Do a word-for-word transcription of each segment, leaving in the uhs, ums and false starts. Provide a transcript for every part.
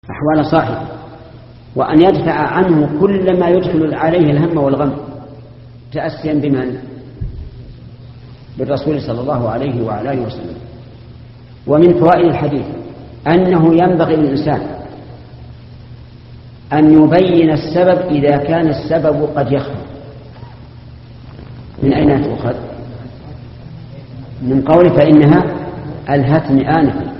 أحوال صاحب، وأن يدفع عنه كل ما يدخل عليه الهم والغم تأسيا بمن؟ بالرسول صلى الله عليه وعلى آله وسلم. ومن فوائد الحديث أنه ينبغي للإنسان أن يبين السبب إذا كان السبب قد يخفى. من أين تؤخذ؟ من قول فإنها ألهتني آنفا.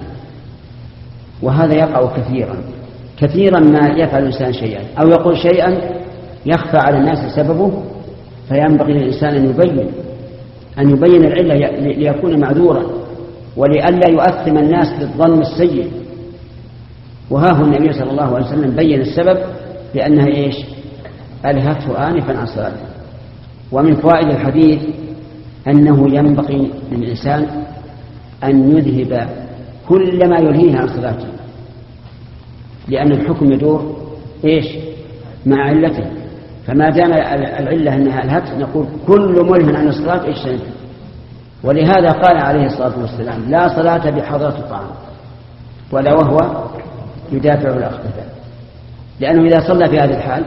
وهذا يقع كثيرا كثيرا ما يفعل الإنسان شيئا أو يقول شيئا يخفى على الناس سببه، فينبغي للإنسان أن يبين أن يبين العلة ليكون معذورا ولئلا يؤثم الناس بالظن السيء. وها هو النبي صلى الله عليه وسلم بين السبب لأنها إيش؟ ألهته آنفا عن صلاته. ومن فوائد الحديث أنه ينبغي للإنسان أن يذهب كل ما يلهيه عن صلاته، لأن الحكم يدور إيش؟ مع علته. فما دام العلة أنها ألهت نقول كل ملهٍ عن الصلاة اجتنب. ولهذا قال عليه الصلاة والسلام لا صلاة بحضرة الطعام ولا وهو يدافع الأخبثان، لأنه إذا صلى في هذه الحال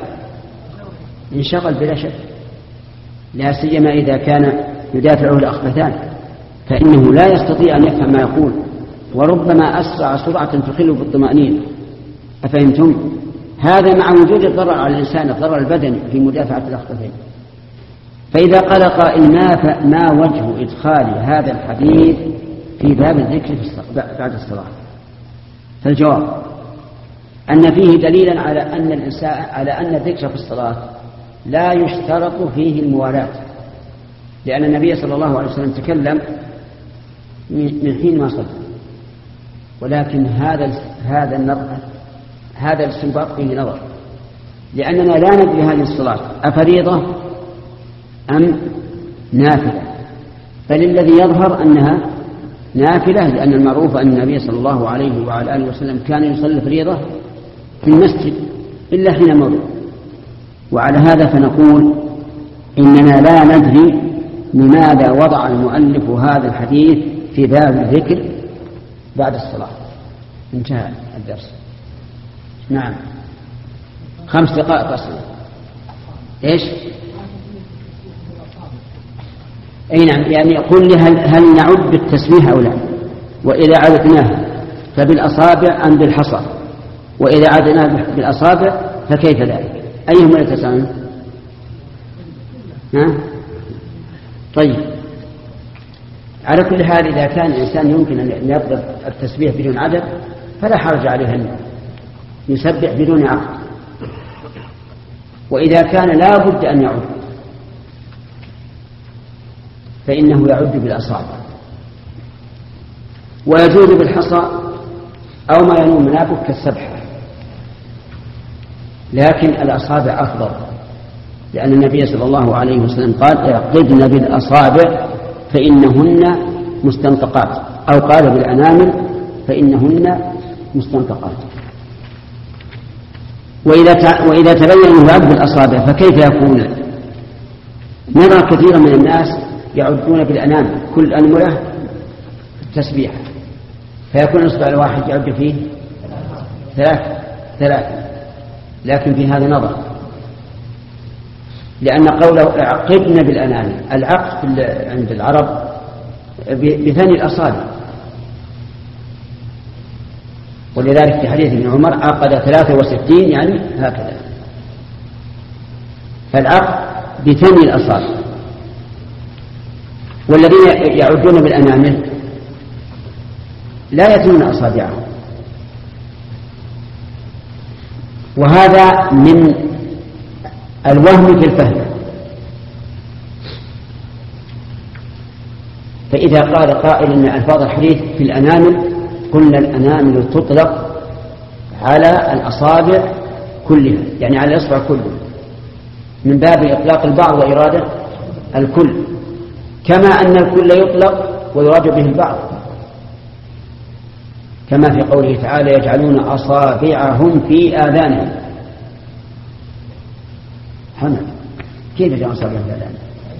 انشغل بلا شك، لا سيما إذا كان يدافعه الأخبثان فإنه لا يستطيع أن يفهم ما يقول، وربما أسرع سرعة تخل بالطمأنينة. أفهمتم؟ هذا مع وجود الضرر على الإنسان، الضرر البدني في مدافعة الأخبثين. فإذا قال قائل ما, ما وجه إدخال هذا الحديث في باب الذكر في بعد الصلاة؟ فالجواب أن فيه دليلا على أن الإنسان على أن الذكر في الصلاة لا يشترط فيه الموالاة، لأن النبي صلى الله عليه وسلم تكلم من حين ما صلى. ولكن هذا هذا النظر هذا الاستنباط فيه نظر، لأننا لا ندري هذه الصلاة أفريضة أم نافلة، بل الذي يظهر أنها نافلة، لأن المعروف أن النبي صلى الله عليه وعلى آله وسلم كان يصلي فريضة في المسجد إلا حين مرض. وعلى هذا فنقول إننا لا ندري لماذا وضع المؤلف هذا الحديث في باب الذكر بعد الصلاة. انتهى الدرس. نعم، خمس دقائق أصلا. إيش؟ أي نعم، يعني يقول لي هل, هل نعد بالتسبيح أو لا؟ وإذا عدناه فبالأصابع أم بالحصى؟ وإذا عدناه بالأصابع فكيف ذلك؟ أيهما يتساوون؟ ها؟ طيب، على كل حال إذا كان الإنسان يمكن أن يضرب التسبيح بدون عدد فلا حرج عليه أن يسبح بدون عقد. وإذا كان لا بد أن يعد فإنه يعد بالأصابع، ويجوز بالحصى أو ما ينوم منافق كالسبحة، لكن الأصابع أفضل، لأن النبي صلى الله عليه وسلم قال اعقدن بالأصابع فإنهن مستنطقات، أو قال بالأنامل فإنهن مستنطقات. وإذا, وإذا تبين أنه يعد بالأصابع فكيف يكون؟ نرى كثيرا من الناس يعدون بالأنامل، كل أنملة تسبيح، فيكون الإصبع الواحد يعد فيه ثلاث ثلاث لكن في هذا نظر، لأن قوله اعقدن بالأنامل، العقد عند العرب بثني الأصابع، ولذلك في حديث ابن عمر عقد ثلاثة وستين يعني هكذا. فالعقد بثني الأصابع. والذين يعدون بالأنامل لا يثنون أصابعهم، وهذا من الوهم في الفهم. فإذا قال قائل إن ألفاظ الحديث في الأنامل، قلنا الأنامل تطلق على الأصابع كلها، يعني على الأصبع كله، من باب إطلاق البعض وإرادة الكل، كما أن الكل يطلق ويراد به البعض، كما في قوله تعالى يجعلون أصابعهم في آذانهم. حمد كيف يجعلون أصابعهم في آذانهم؟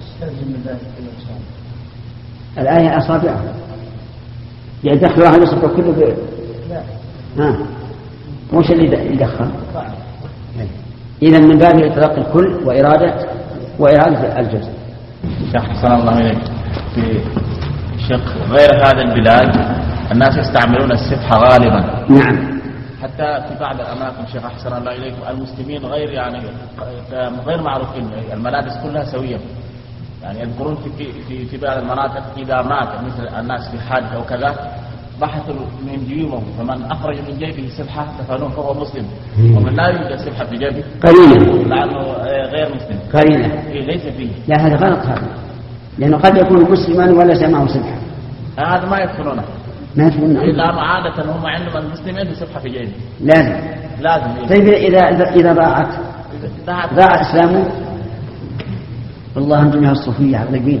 الآية أصابعهم يعني دخلوا على الأصبع كله بير. ها وش اللي يدخل؟ إذا من باب إطلاق الكل وإرادة وإرادة الجزء. شيخ حسن الله إليك، في شق غير هذا البلاد الناس يستعملون السبحة غالبا. نعم. حتى في بعض الأماكن شيخ أحسن الله إليكم المسلمين غير يعني غير معروفين، الملابس كلها سوية. يعني يذكرون في في في بعض المناطق إذا مات مثل الناس في حادث أو كذا بحثوا من جيوبهم، فمن أخرج من جيبه سبحة دفنوه فهو مسلم، ومن لا يوجد سبحة في جيبه قرينة لأنه غير مسلم. قرينة ليس فيه. لا هذا غلط هذا، لأنه قد يكون مسلما ولا سمعه سبحة. هذا ما يدخلونه. ما يدخلونه. إلا عادة هم عندهم المسلمين بسبحة في جيبه. لازم. لازم. طيب إذا إذا ضاعت ضاع إسلامه والله أنتم يا الصوفية عقلقين.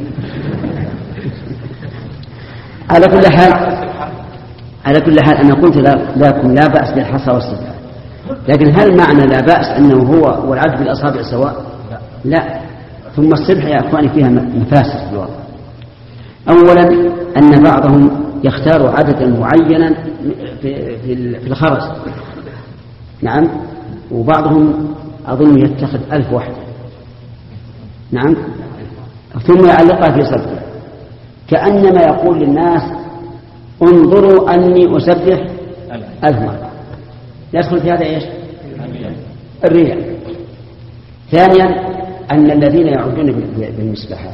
على كل حال على كل حال أنا قلت لكم لا بأس بالحصى والسبحة، لكن هل معنى لا بأس أنه هو والعد بالأصابع سواء؟ لا. ثم السبحة يا أخواني فيها مفاسد في الواقع. أولا أن بعضهم يختار عددا معينا في في الخرز، نعم، وبعضهم أظن يتخذ ألف واحدة، نعم، ثم يعلقها في صدره كأنما يقول للناس انظروا أني أسبح ألف مرة. يدخل في هذا إيش؟ الرياء. ثانيا أن الذين يعودون بالمسبحات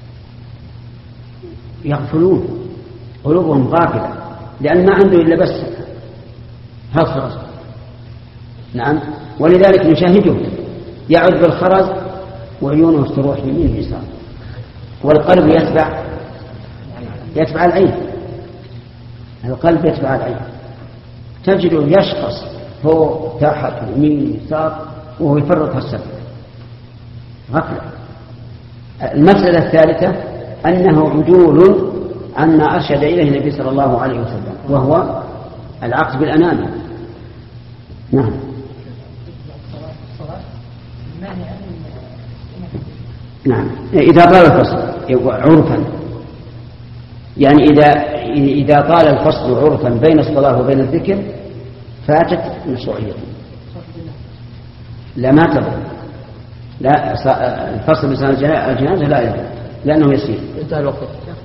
يغفلون، قلوبهم غافلة، لأن ما عنده إلا بس هالخرز، نعم، ولذلك نشاهده يعود بالخرز وعيونه تروح يمين يسار، والقلب يتبع يتبع العين، القلب يتبع العين، تجده يشخص فوق تحت يمين يسار وهو يفرط السبب غفلة. المسألة الثالثة أنه عدول عما أرشد إليه النبي صلى الله عليه وسلم، وهو العقد بالأنامل. نعم. نعم. إذا طال الفصل عرفا، يعني إذا إذا طال الفصل عرفا بين الصلاة وبين الذكر فاتت مشروعيته. لا ما تضر، لا الفصل بين الجنازة لا يضر لأنه يسير. انتهى الوقت.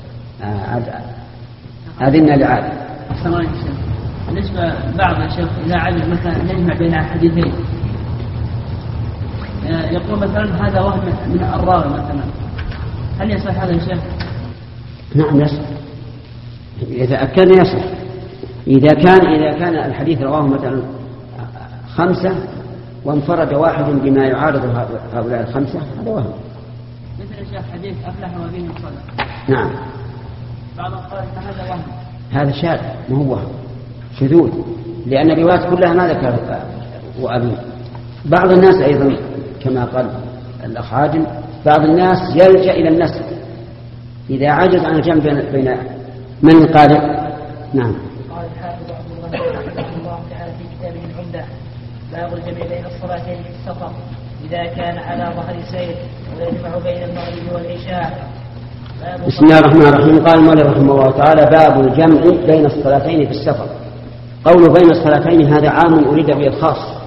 أذن لعاد. السلام عليكم. بالنسبة بعض الشيخ إذا عجز مثلا يجمع بين حديثين، يقول مثلا هذا وهم من الراوي مثلا، هل يصح هذا الشيخ؟ نعم يصح، إذا أكد يصح. إذا كان إذا كان الحديث رواه مثلا خمسة وانفرد واحد بما يعارض هؤلاء الخمسة هذا وهم. مثل الشيخ حديث أفلح وفيه الصلاة. نعم. بعضهم قال هذا وهم. هذا شاذ ما هو وهم، شذوذ، لأن الروايات كلها ما ذكر وأبي. بعض الناس أيضا كما قال الأخ عادل، بعض الناس يلجأ إلى النسخ إذا عجز عن الجمع بين من القارئ. نعم. قال الحافظ عبد الله رحمه الله تعالى في كتابه العمدة باب الجمع بين الصلاتين في السفر إذا كان على ظهر سير ويجمع بين المغرب والعشاء. بسم الله الرحمن الرحيم. قال المؤلف رحمه الله تعالى باب الجمع بين الصلاتين في السفر. قول بين الصلاتين هذا عام أريد به الخاص،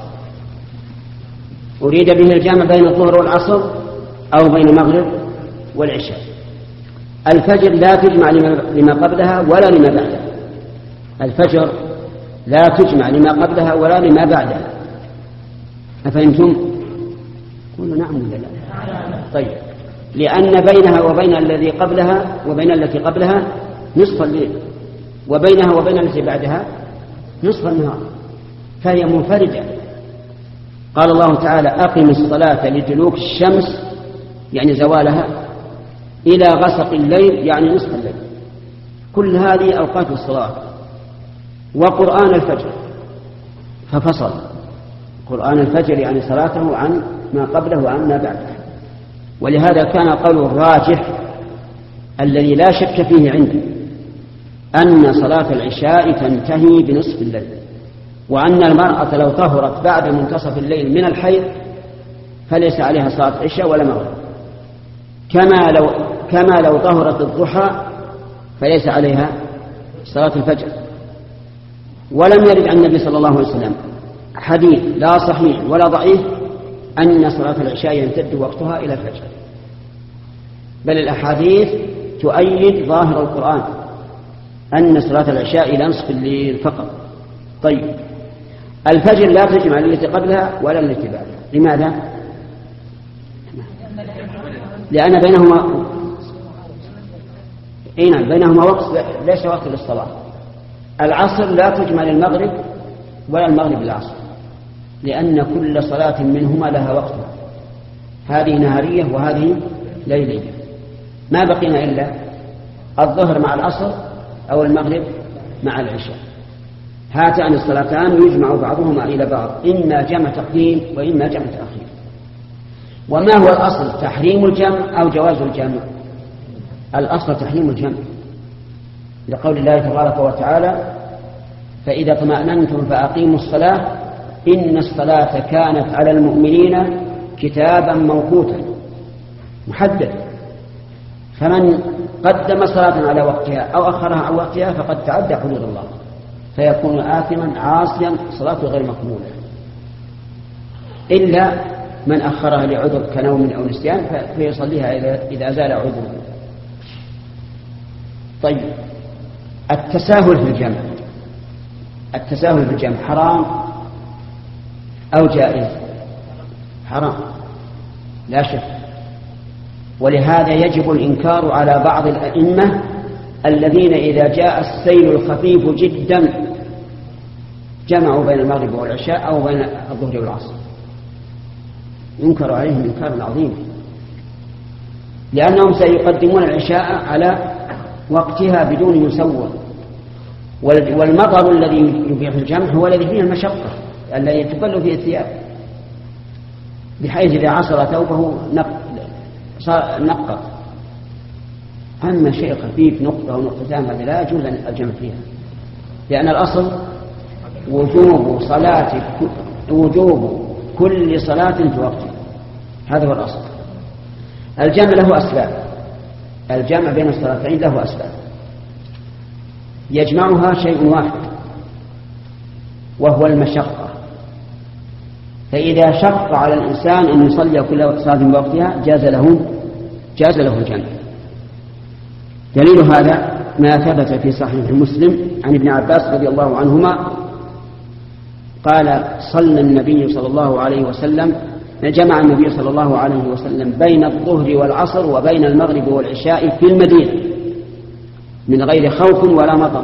أريد به الجمع بين الظهر والعصر أو بين المغرب والعشاء. الفجر لا تجمع لما قبلها ولا لما بعدها، الفجر لا تجمع لما قبلها ولا لما بعدها. أفهمتم؟ قولوا نعم ولا لا؟ طيب، لأن بينها وبين الذي قبلها وبين التي قبلها نصف الليل، وبينها وبين التي بعدها نصف النهار، فهي منفردة. قال الله تعالى أقم الصلاة لدلوك الشمس يعني زوالها إلى غسق الليل يعني نصف الليل. كل هذه أوقات الصلاة. وقرآن الفجر ففصل، قرآن الفجر يعني صلاته عن ما قبله وعن ما بعده. ولهذا كان قول الراجح الذي لا شك فيه عندي أن صلاة العشاء تنتهي بنصف الليل، وأن المرأة لو طهرت بعد منتصف الليل من الحيض فليس عليها صلاة عشاء ولا مغرب، كما لو كما لو طهرت الضحى فليس عليها صلاة الفجر. ولم يرد عن النبي صلى الله عليه وسلم حديث لا صحيح ولا ضعيف أن صلاة العشاء يمتد وقتها إلى الفجر، بل الأحاديث تؤيد ظاهر القرآن أن صلاة العشاء إلى نصف الليل فقط. طيب الفجر لا تجمع التي قبلها ولا التي بعدها، لماذا؟ لأن بينهما إيه بينهما وقت ليس وقت للصلاة. العصر لا تجمع للمغرب ولا المغرب للعصر، لأن كل صلاة منهما لها وقتها، هذه نهارية وهذه ليلية. ما بقينا إلا الظهر مع العصر أو المغرب مع العشاء، هاتان الصلاتان يجمع بعضهما إلى بعض، إما جمع تقديم وإما جمع تأخير. وما هو الأصل، تحريم الجمع أو جواز الجمع؟ الأصل تحريم الجمع لقول الله تبارك وتعالى فإذا اطمأننتم فأقيموا الصلاة إن الصلاة كانت على المؤمنين كتابا موقوتا محدد، فمن قدم صلاة على وقتها أو أخرها عن وقتها فقد تعدى حدود الله، فيكون آثما عاصيا صلاته غير مقبولة، إلا من أخرها لعذر كنوم أو نسيان فيصليها إذا زال عذره. طيب التساهل في الجمع، التساهل في الجمع حرام أو جائز؟ حرام لا شك، ولهذا يجب الإنكار على بعض الأئمة الذين إذا جاء السيل الخفيف جدا جمعوا بين المغرب والعشاء أو بين الظهر والعصر، ينكر عليهم إنكارا عظيما، لأنهم سيقدمون العشاء على وقتها بدون يسوى. والمطر الذي يبيح الجمع هو الذي فيه المشقة الذي تبل فيه الثياب، بحيث إذا عصر ثوبه نقط. أما شيء خفيف نقطة أو نقطتان هذه لا يجوز الجمع فيها، لأن الأصل وجوب صلاة وجوب كل صلاة في وقتها، هذا هو الأصل. الجمع له أسباب، الجمع بين الصلاتين له أسباب يجمعها شيء واحد وهو المشقة، فإذا شق على الإنسان أن يصلي كل صلاة بوقتها جاز له جاز له الجمع. دليل هذا ما ثبت في صحيح مسلم عن ابن عباس رضي الله عنهما قال صلى النبي صلى الله عليه وسلم جمع النبي صلى الله عليه وسلم بين الظهر والعصر وبين المغرب والعشاء في المدينة من غير خوف ولا مطر،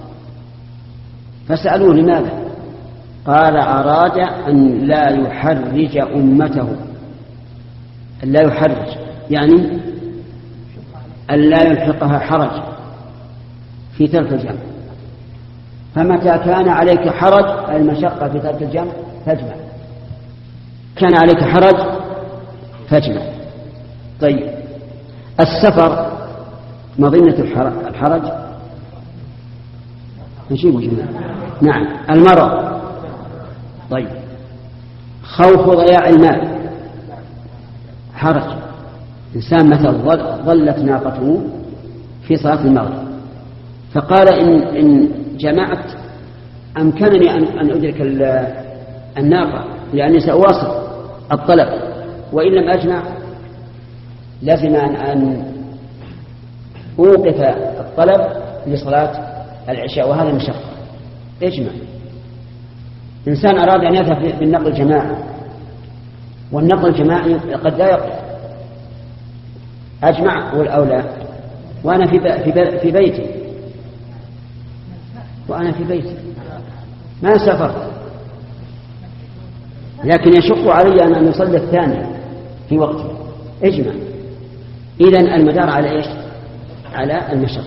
فسألوه لماذا؟ قال أراد أن لا يحرج أمته، أن لا يحرج يعني أن لا يلحقها حرج في ترك الجمع، فمتى كان عليك حرج المشقة في ترك الجمع فاجمع، كان عليك حرج فاجمع. طيب السفر مظنة الحرج نجيب جميعا، نعم المرض. طيب خوف ضياع المال حرج، إنسان مثلا ظلت ناقته في صلاة المغرب فقال إن, إن جمعت أمكنني أن أدرك الناقة لأني سأواصل الطلب، وإن لم أجمع لازم أن أوقف الطلب لصلاة العشاء، وهذا مشقة. اجمع. إنسان أراد أن يذهب بالنقل الجماعي والنقل الجماعي قد لا يقف، أجمع والأولى وأنا في في بيتي وأنا في بيتي ما سافرت، لكن يشق علي أن أصلي الثاني في وقته، اجمع. إذن المدار على إيش؟ على المشقة.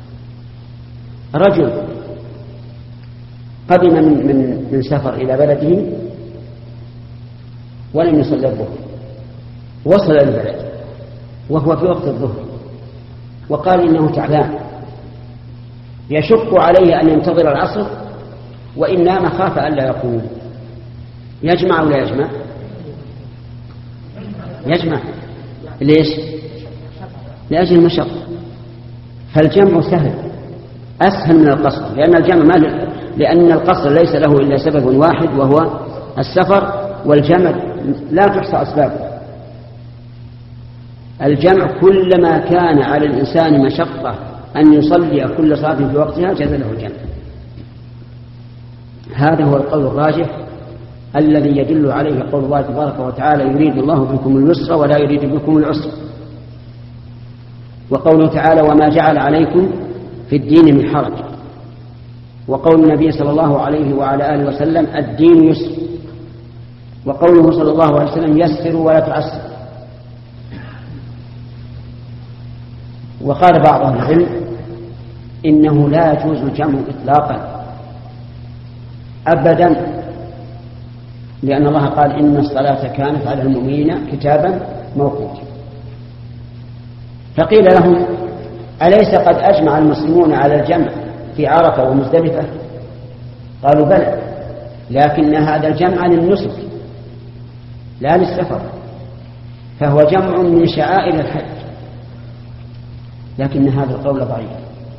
رجل قدم من, من, من سفر إلى بلده ولم يصلي الظهر، وصل إلى البلد وهو في وقت الظهر وقال إنه تعبان يشق عليه أن ينتظر العصر وإن نام خاف ألا يقوم، يجمع ولا يجمع؟ يجمع. ليش؟ لأجل المشقة. فالجمع سهل أسهل من القصر، لأن الجمع ما لأن القصر ليس له إلا سبب واحد وهو السفر والجمع لا تحصى أسبابه. الجمع كلما كان على الإنسان مشقة أن يصلي كل صلاة في وقتها جاز له الجمع. هذا هو القول الراجح الذي يدل عليه قول الله تبارك وتعالى يريد الله بكم اليسر ولا يريد بكم العسر، وقوله تعالى وما جعل عليكم في الدين من حرج، وقول النبي صلى الله عليه وعلى آله وسلم الدين يسر، وقوله صلى الله عليه وسلم يسروا ولا تعسروا. وقال بعض أهل العلم إنه لا يجوز الجمع إطلاقا أبدا، لأن الله قال إن الصلاة كانت على المؤمنين كتابا موقوتا. فقيل لهم أليس قد أجمع المسلمون على الجمع في عرفة ومزدلفة؟ قالوا بلى، لكن هذا الجمع للنسك لا للسفر، فهو جمع من شعائر الحج، لكن هذا القول ضعيف،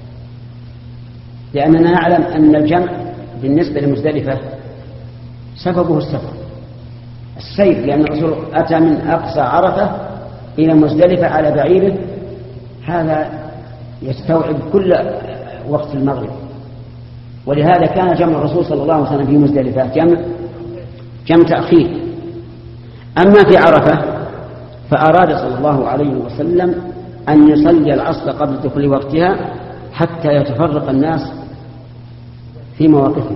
لأننا نعلم أن الجمع بالنسبة لمزدلفة سببه السفر السير، لأن الرسول أتى من أقصى عرفة إلى مزدلفة على بعيره، هذا يستوعب كل وقت المغرب، ولهذا كان جمع الرسول صلى الله عليه وسلم في مزدلفة جمع جمع تأخير. أما في عرفة فأراد صلى الله عليه وسلم أن يصلي العصر قبل دخول وقتها حتى يتفرق الناس في مواقفهم،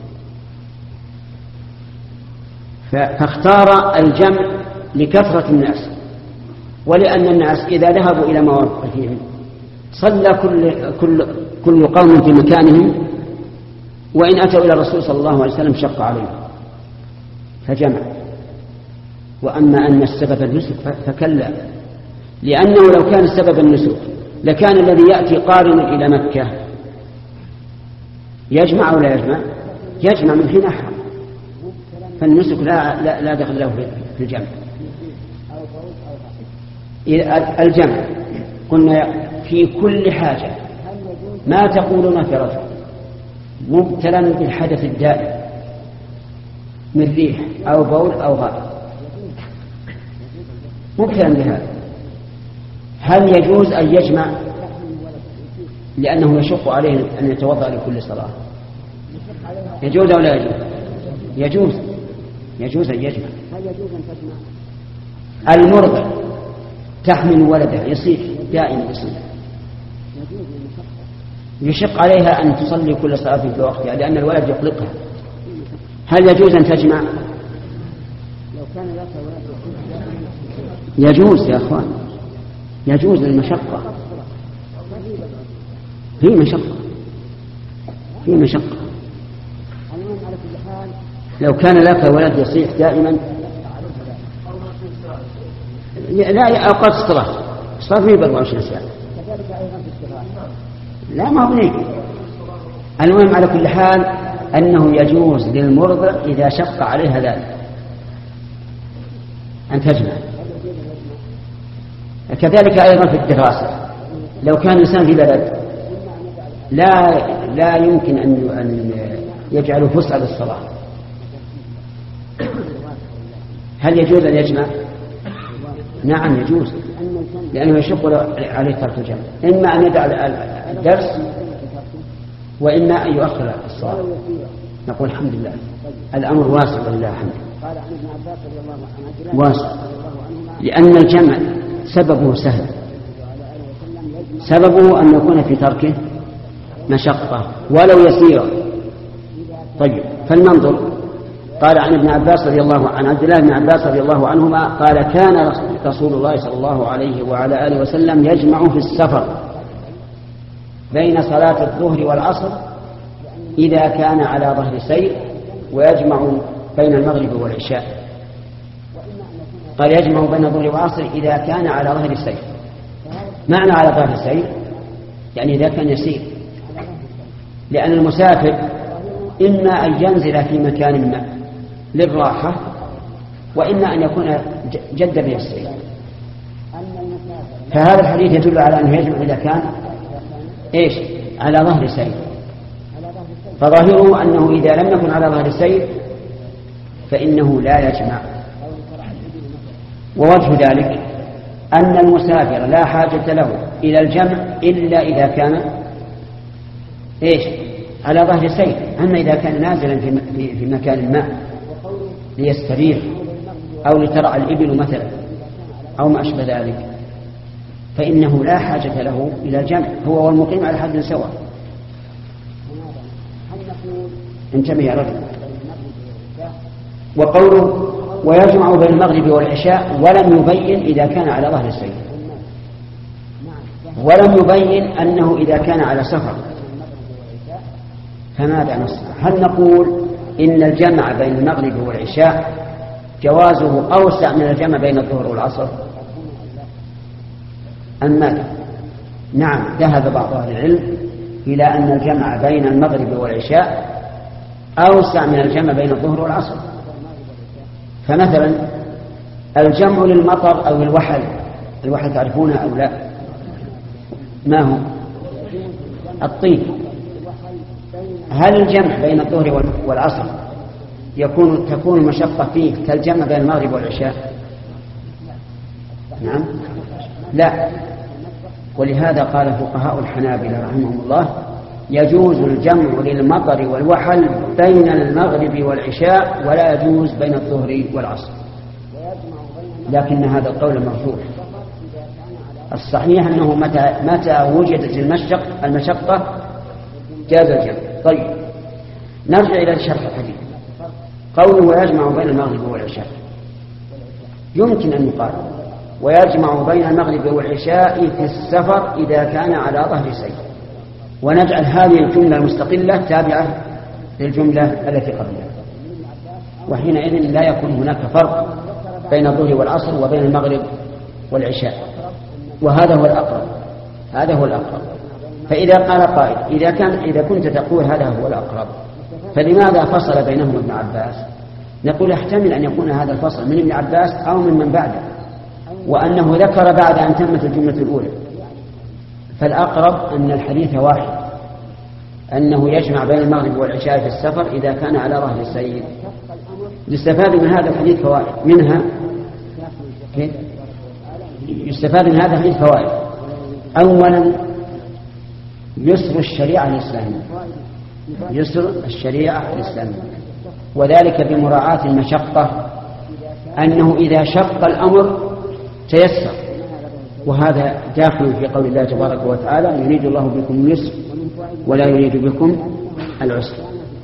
فاختار الجمع لكثرة الناس، ولأن الناس إذا ذهبوا إلى مواقفهم صلى كل, كل, كل قوم في مكانهم، وإن أتوا إلى الرسول صلى الله عليه وسلم شق عليهم فجمع. وأما أن السبب النسك فكلا، لأنه لو كان السبب النسك لكان الذي يأتي قارنا إلى مكة يجمع أو لا يجمع؟ يجمع من حين أحرم، فالنسك لا, لا, لا دخل له في الجمع. الجمع قلنا في كل حاجة، ما تقولون في رجل مبتلا بالحدث الدائم من ريح أو بول أو غائط مبتلا بهذا، هل يجوز أن يجمع لأنه يشق عليه أن يتوضأ لكل صلاة؟ يجوز أو لا يجوز؟ يجوز يجوز أن يجمع. المرضع تحمل ولده يصيح دائما يصيح، يشق عليها أن تصلي كل صلاة في وقتها لأن الولد يقلقها، هل يجوز أن تجمع؟ يجوز يا أخوان، يجوز للمشقة، في مشقة في مشقة لو كان لك ولد يصيح دائما لا أوقات الصلاة الصلاة ما يبقى أربعة وعشرين ساعة، لا ما هو نيجي. المهم على كل حال أنه يجوز للمرضع إذا شق عليها ذلك أن تجمع. كذلك أيضا في الدراسة، لو كان الإنسان في بلد لا لا يمكن أن يجعله فسحة للصلاة، هل يجوز أن يجمع؟ نعم يجوز، لأنه يشق عليه ترك الجمع، إما أن يدع الدرس وإما أن يؤخر الصلاة. نقول الحمد لله الأمر واسع ولله الحمد، واسع، لأن الجمع سببه سهل، سببه أن يكون في تركه مشقة ولو يسيرة. طيب فلننظر. قال عن ابن عباس رضي الله عن عبد الله بن عباس رضي الله عنهما قال كان رسول الله صلى الله عليه وعلى آله وسلم يجمع في السفر بين صلاة الظهر والعصر إذا كان على ظهر سير، ويجمع بين المغرب والعشاء. قال يجمع بين الظهر والعصر إذا كان على ظهر سير. معنى على ظهر سير يعني إذا كان يسير، لأن المسافر إما أن ينزل في مكان ما للراحة، وإما أن يكون جد به السير. فهذا الحديث يدل على أنه يجمع إذا كان إيش على ظهر سير، فظاهره أنه إذا لم يكن على ظهر سير فإنه لا يجمع. ووجه ذلك أن المسافر لا حاجة له إلى الجمع إلا إذا كان إيش على ظهر سير. أما إذا كان نازلا في, في مكان ما ليستريح أو لترعى الإبل مثلا أو ما أشبه ذلك فإنه لا حاجة له إلى الجمع، هو والمقيم على حد سواء. انتبه يا رجل. وقوله ويجمع بين المغرب والعشاء ولم يبين إذا كان على ظهر السير، ولم يبين أنه إذا كان على سفر. فماذا نصنع؟ هل نقول إن الجمع بين المغرب والعشاء جوازه أوسع من الجمع بين الظهر والعصر أم ماذا؟ نعم، ذهب بعض أهل العلم إلى أن الجمع بين المغرب والعشاء أوسع من الجمع بين الظهر والعصر. فمثلا الجمع للمطر أو الوحل، الوحل تعرفونه أو لا؟ ما هو؟ الطين. هل الجمع بين الظهر والعصر يكون تكون المشقة فيه كالجمع بين المغرب والعشاء؟ نعم لا. ولهذا قال فقهاء الحنابلة رحمهم الله يجوز الجمع للمطر والوحل بين المغرب والعشاء ولا يجوز بين الظهر والعصر، لكن هذا القول مرجوح. الصحيح أنه متى, متى وجدت المشق المشقة جاز الجمع. طيب نرجع إلى شرح الحديث. قوله ويجمع بين المغرب والعشاء يمكن أن يقال ويجمع بين المغرب والعشاء في السفر إذا كان على ظهر سير، ونجعل هذه الجملة المستقلة تابعة للجملة التي قبلها، وحينئذ لا يكون هناك فرق بين الظهر والعصر وبين المغرب والعشاء، وهذا هو الأقرب. هذا هو الأقرب. فإذا قال قائل إذا كان إذا كنت تقول هذا هو الأقرب فلماذا فصل بينهم ابن عباس؟ نقول يحتمل أن يكون هذا الفصل من ابن عباس أو من من بعده، وأنه ذكر بعد أن تمت الجملة الأولى. فالأقرب أن الحديث واحد، أنه يجمع بين المغرب والعشاء في السفر إذا كان على ظهر السير. يستفاد من هذا الحديث فوائد، منها يستفاد من هذا الحديث فوائد. أولا يسر الشريعة الإسلامية، يسر الشريعة الإسلامية، وذلك بمراعاة المشقة، أنه إذا شق الأمر تيسر، وهذا داخل في قول الله تبارك وتعالى يريد الله بكم اليسر ولا يريد بكم العسر.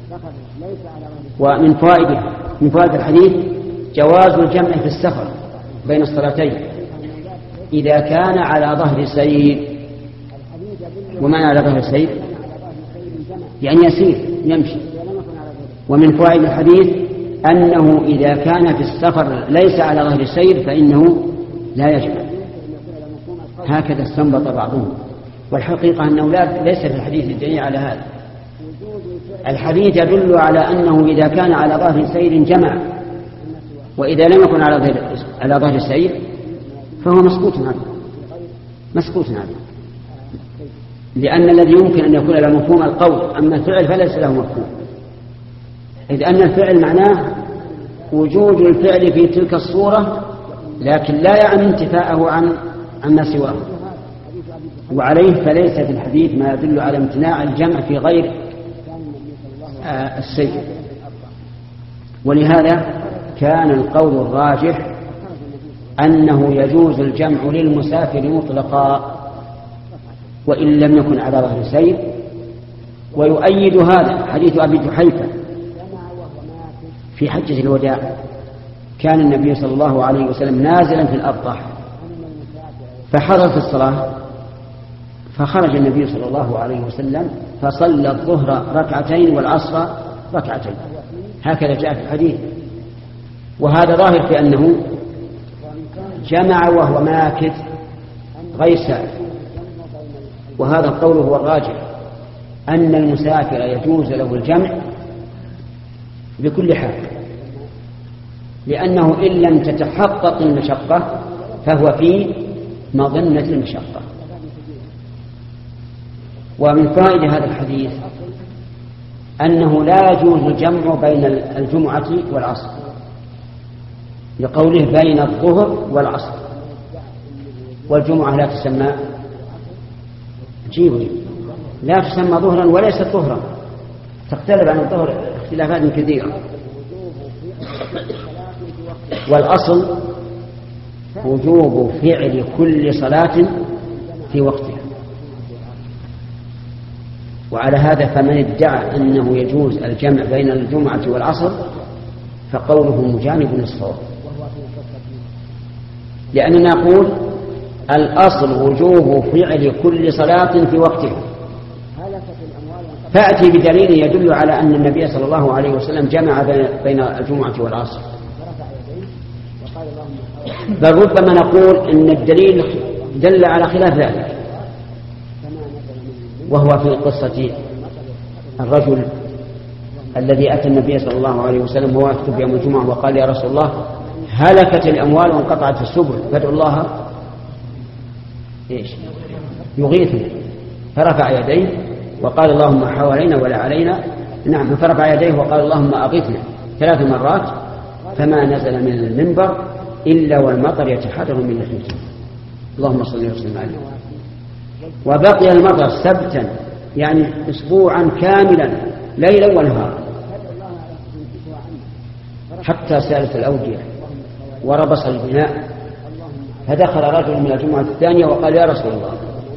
ومن فوائده من فوائد الحديث جواز الجمع في السفر بين الصلاتين إذا كان على ظهر سير. ومعنى على ظهر سير يعني يسير يمشي. ومن فوائد الحديث أنه إذا كان في السفر ليس على ظهر سير فإنه لا يجمع. هكذا استنبط بعضهم، والحقيقة أنه لا ليس في الحديث الدليل على هذا. الحديث يدل على أنه إذا كان على ظهر سير جمع، وإذا لم يكن على ظهر على ظهر سير فهو مسكوت عنه مسكوت عنه لأن الذي يمكن أن يكون له مفهوم القول، أما الفعل فليس له مفهوم، إذ أن الفعل معناه وجود الفعل في تلك الصورة لكن لا يعني انتفاءه عن عما سواه. وعليه فليس في الحديث ما يدل على امتناع الجمع في غير آه السير. ولهذا كان القول الراجح أنه يجوز الجمع للمسافر مطلقا وإن لم يكن على ظهر سير. ويؤيد هذا حديث أبي جحيفة في حجة الوداع، كان النبي صلى الله عليه وسلم نازلا في الأبطح فحضرت الصلاة فخرج النبي صلى الله عليه وسلم فصلى الظهر ركعتين والعصر ركعتين، هكذا جاء في الحديث. وهذا ظاهر في أنه جمع وهو ماكث غير سائر. وهذا القول هو الراجح، أن المسافر يجوز له الجمع بكل حال، لأنه إن لم تتحقق المشقة فهو في مظنة المشقة. ومن فائدة هذا الحديث أنه لا يجوز الجمع بين الجمعة والعصر لقوله بين الظهر والعصر، والجمعة لا تسمى جيبه لا تسمى ظهرا وليست ظهرا، تختلف عن الظهر اختلافات كثيرة. والأصل وجوب فعل كل صلاة في وقتها. وعلى هذا فمن ادعى أنه يجوز الجمع بين الجمعة والعصر فقوله مجانب للصواب، لأننا نقول الأصل وجوب فعل كل صلاة في وقتها، فأتي بدليل يدل على أن النبي صلى الله عليه وسلم جمع بين الجمعة والعصر، بل ربما نقول إن الدليل دل على خلاف ذلك، وهو في قصة الرجل الذي أتى النبي صلى الله عليه وسلم وهو يخطب يوم الجمعة وقال يا رسول الله هلكت الأموال وانقطعت السبل فادعوا الله إيش يغيثنا، فرفع يديه وقال اللهم حوالينا ولا علينا، نعم فرفع يديه وقال اللهم أغثنا ثلاث مرات، فما نزل من المنبر إلا والمطر يتحدر من لحيته، اللهم صل وسلم عليه. وبقي المطر سبتا يعني أسبوعا كاملا ليلا ونهارا حتى سالت الأودية وربص البناء، فدخل رجل من الجمعة الثانية وقال يا رسول الله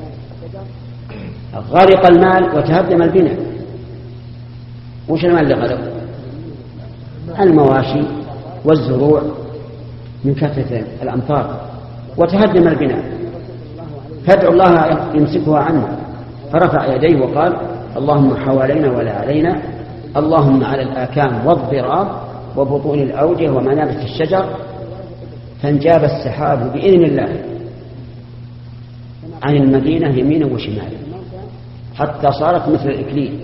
غرق المال وتهدم البناء. وش المال اللي غرق؟ المواشي والزروع من كثرة الأمطار وتهدم البناء، فادعوا الله يمسكها عنا. فرفع يديه وقال اللهم حوالينا ولا علينا، اللهم على الآكام والضراب وبطون الأودية ومنابت الشجر، فانجاب السحاب بإذن الله عن المدينة يمينا وشمالا حتى صارت مثل الإكليل.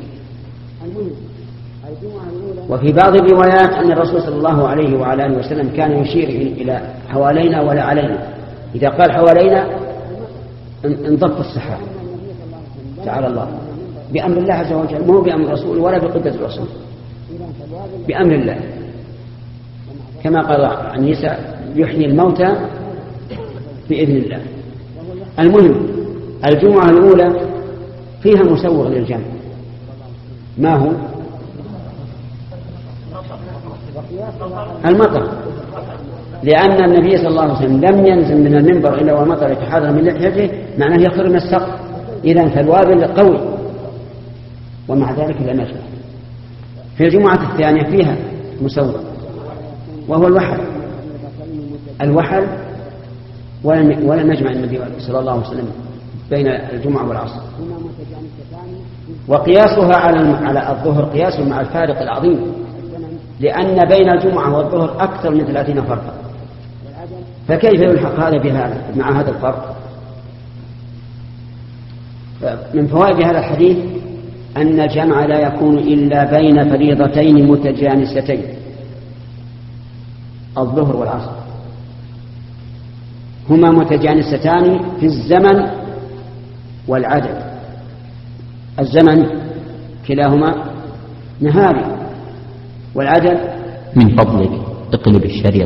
وفي بعض الروايات أن الرسول صلى الله عليه وعلى آله وسلم كان يشير إلى حوالينا ولا علينا، إذا قال حوالينا انضبط السحاب تعالى الله بأمر الله عز وجل، مو بأمر الرسول ولا بقدرة الرسول، بأمر الله، كما قال عن عيسى يحيي الموتى بإذن الله. المهم الجمعة الأولى فيها مسوغ للجمع، ما هو؟ المطر، لأن النبي صلى الله عليه وسلم لم ينزل من المنبر إلا والمطر يتحرر من لحيته، معناه يخر من السقف، إذن فالوابل قوي، ومع ذلك لم يجمع. في الجمعة الثانية فيها مسوغ وهو الوحل، الوحل ولم يجمع النبي صلى الله عليه وسلم بين الجمعة والعصر. وقياسها على الظهر قياس مع الفارق العظيم، لأن بين الجمعة والظهر أكثر من ثلاثين فرقا، فكيف يلحق هذا بهذا مع هذا الفرق؟ من فوائد هذا الحديث أن الجمع لا يكون إلا بين فريضتين متجانستين، الظهر والعصر، هما متجانستان في الزمن والعدد. الزمن كلاهما نهاري، والعدد من فضلك اقلب الشريط.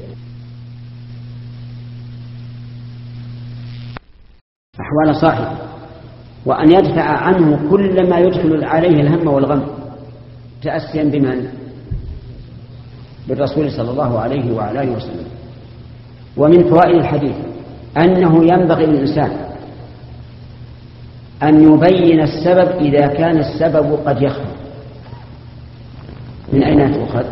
أحوال صاحب، وأن يدفع عنه كل ما يدخل عليه الهم والغم تأسيا بمن؟ بالرسول صلى الله عليه وعلى آله وسلم. ومن فوائد الحديث أنه ينبغي للإنسان أن يبين السبب إذا كان السبب قد يخفى. من أين تؤخذ؟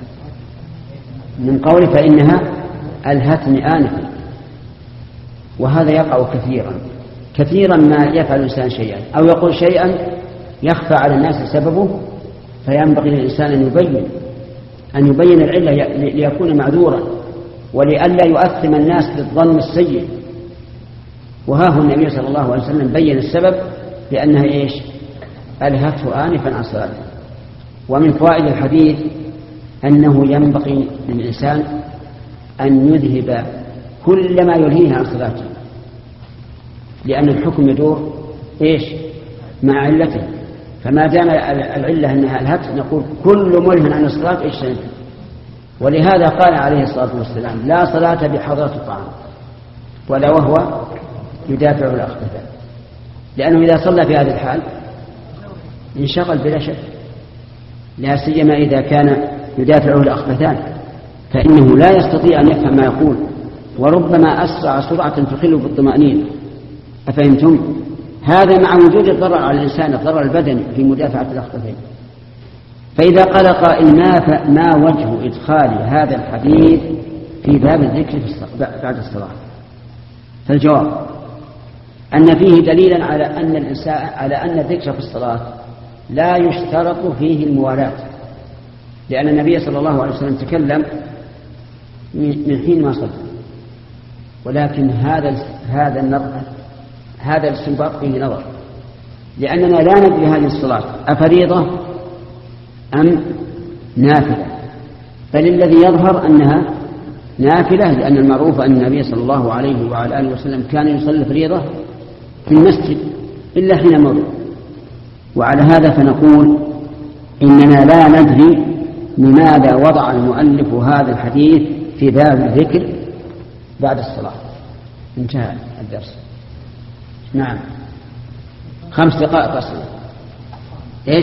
من قول فإنها ألهتني آنفا، وهذا يقع كثيرا كثيرا ما يفعل الإنسان شيئا أو يقول شيئا يخفى على الناس سببه، فينبغي للإنسان أن يبين أن يبين العلة ليكون معذورا ولئلا يؤثم الناس بالظن السيء. وها هو النبي صلى الله عليه وسلم بين السبب لأنها إيش؟ ألهته آنفا عن صلاته. ومن فوائد الحديث أنه ينبغي للإنسان أن يذهب كل ما يلهيه عن صلاته، لأن الحكم يدور إيش؟ مع علته، فما دام العلة أنها ألهت نقول كل ملهٍ عن الصلاة اجتنبه. ولهذا قال عليه الصلاة والسلام لا صلاة بحضرة الطعام ولا وهو يدافع الأخبثان، لأنه إذا صلى في هذه الحال انشغل بلا شك، لا سيما إذا كان يدافعه الأخبثان فإنه لا يستطيع أن يفهم ما يقول، وربما أسرع سرعة تخل بالطمأنينة. أفهمتم؟ هذا مع وجود الضرر على الإنسان، الضرر البدني في مدافعة الأخبثين. فإذا قال قائل ما, ما وجه إدخال هذا الحديث في باب الذكر في بعد الصلاة؟ فالجواب أن فيه دليلا على أن الإنسان على أن الذكر في الصلاة لا يشترط فيه الموالاة، لأن النبي صلى الله عليه وسلم تكلم من حين ما صلى، ولكن هذا هذا النظر هذا الاستنباط فيه نظر، لأننا لا ندري هذه الصلاة أفريضة أم نافلة، بل الذي يظهر أنها نافلة، لأن المعروف أن النبي صلى الله عليه وعلى آله وسلم كان يصلي فريضة في المسجد إلا حين مرض. وعلى هذا فنقول إننا لا ندري لماذا وضع المؤلف هذا الحديث في باب الذكر بعد الصلاة. انتهى الدرس. نعم، خمس دقائق أصلا. إيش؟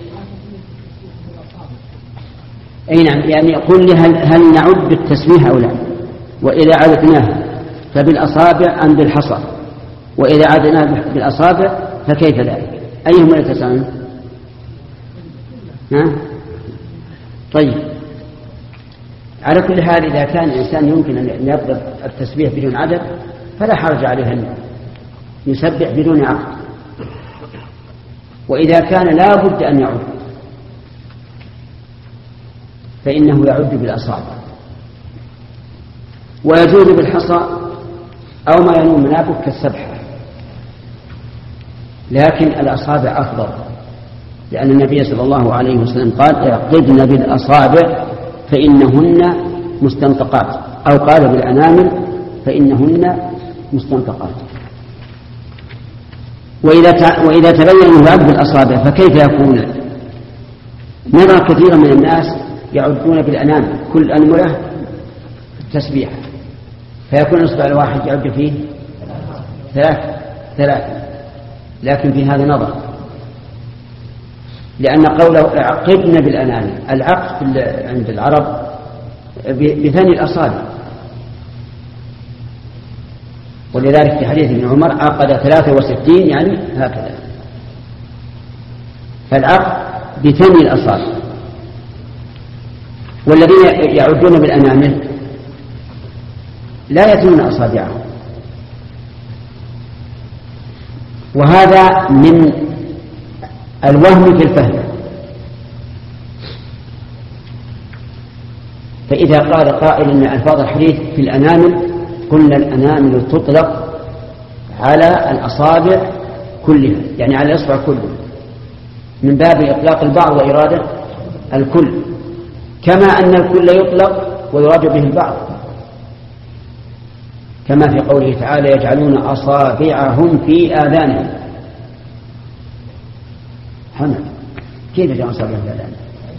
أي نعم، يعني يقول لي هل, هل نعد بالتسبيح أو لا؟ وإذا عدناه فبالأصابع أم بالحصى؟ وإذا عدناه بالأصابع فكيف ذلك؟ أيهما يتساوون؟ ها؟ طيب، على كل حال إذا كان الإنسان يمكن أن يضرب التسبيح بدون عدد فلا حرج عليه أن يسبح بدون عقد، وإذا كان لا بد أن يعد فإنه يعد بالأصابع، ويجوز بالحصى أو ما ينوم منابه كالسبحة، لكن الأصابع أفضل، لأن النبي صلى الله عليه وسلم قال اعقدن بالأصابع فإنهن مستنطقات، أو قال بالأنامل فإنهن مستنطقات. وإذا وإذا تبين أنه يعد بالأصابع فكيف يكون؟ نرى كثيرا من الناس يعدون بالأنامل، كل أنملة تسبيح، فيكون الإصبع الواحد يعد فيه ثلاث ثلاث لكن في هذا نظر، لأن قوله اعقدن بالأنامل، العقد عند العرب بثني الأصابع، ولذلك في حديث ابن عمر عقد ثلاثة وستين يعني هكذا، فالعقد بثني الأصابع. والذين يعدون بالأنامل لا يثنون أصابعهم، وهذا من الوهم في الفهم. فإذا قال قائل أن ألفاظ الحديث في الأنامل، قلنا الأنامل تطلق على الأصابع كلها، يعني على الإصبع كله، من باب إطلاق البعض وإرادة الكل، كما أن الكل يطلق ويراد به البعض، كما في قوله تعالى يجعلون أصابعهم في آذانهم. حمد، كيف يجعلون أصابعهم في آذانهم؟